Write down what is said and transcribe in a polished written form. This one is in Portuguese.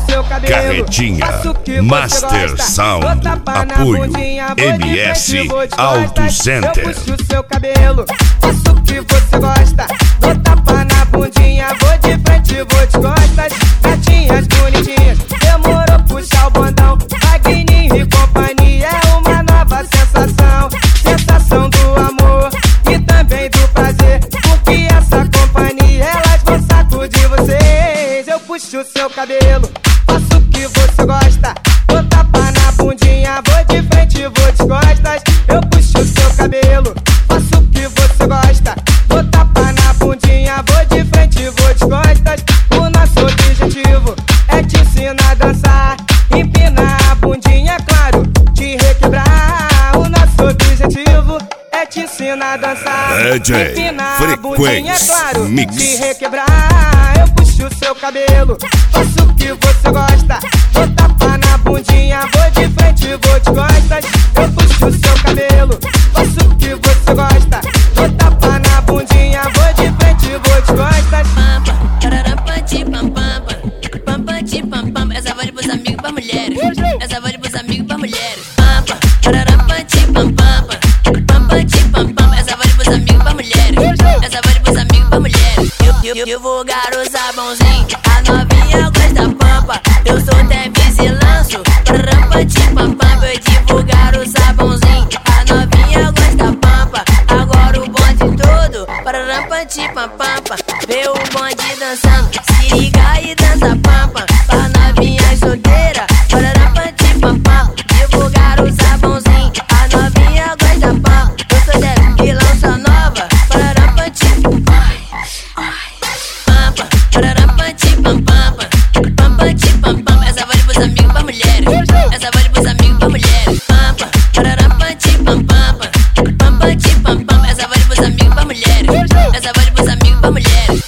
seu cabelo. Carretinha, Master Sound, apoio, MS Auto Center. Eu puxo seu cabelo, faço o que você gosta. Dou tapa na bundinha, vou de frente, vou de costas. Gatinhas bonitinhas, demorou puxar o bondão. Magninho e companhia é uma nova sensação. Sensação do amor e também do prazer, porque essa companhia elas vão sacudir vocês. Eu puxo seu cabelo, faço o que você gosta. Dou tapa na bundinha, vou de frente, vou de costas. Eu puxo seu cabelo, faço o que você gosta. Dou tapa na bundinha, vou de frente, vou de costas. O nosso objetivo é te ensinar a dançar. Empinar a bundinha, é claro, te requebrar. O nosso objetivo é te ensinar a dançar. Empinar a bundinha, é claro, te requebrar. Eu puxo seu cabelo, faço o que você gosta. Dou tapa na bundinha, vou de frente, vou de costas. Eu puxo seu cabelo, faço o que você gosta. Dou tapa na bundinha, vou de frente, vou de costas. Essa vale pros amigos, pra mulheres. Essa vale pros amigos, pra mulheres. Essa vale pros amigos, pra mulheres. Essa vale pros amigos, pra mulheres. Divulgar o sabãozinho, a novinha gosta pampa. Eu sou Tevis e lanço. Eu divulgar o sabãozinho, a novinha gosta pampa. Agora o bonde todo, pampa. Vê o bonde dançando, se liga e dança pampa. Pra novinha solteira, pampa. Divulgar o sabãozinho, a novinha gosta pampa. Eu sou Tevis e lanço a nova, pampa. Essa vale pros amigos, pra mulheres. Essa vale pros amigos, pra mulheres. Essa vale pros amigos, pra mulheres. Essa vale pros amigos, pra mulheres.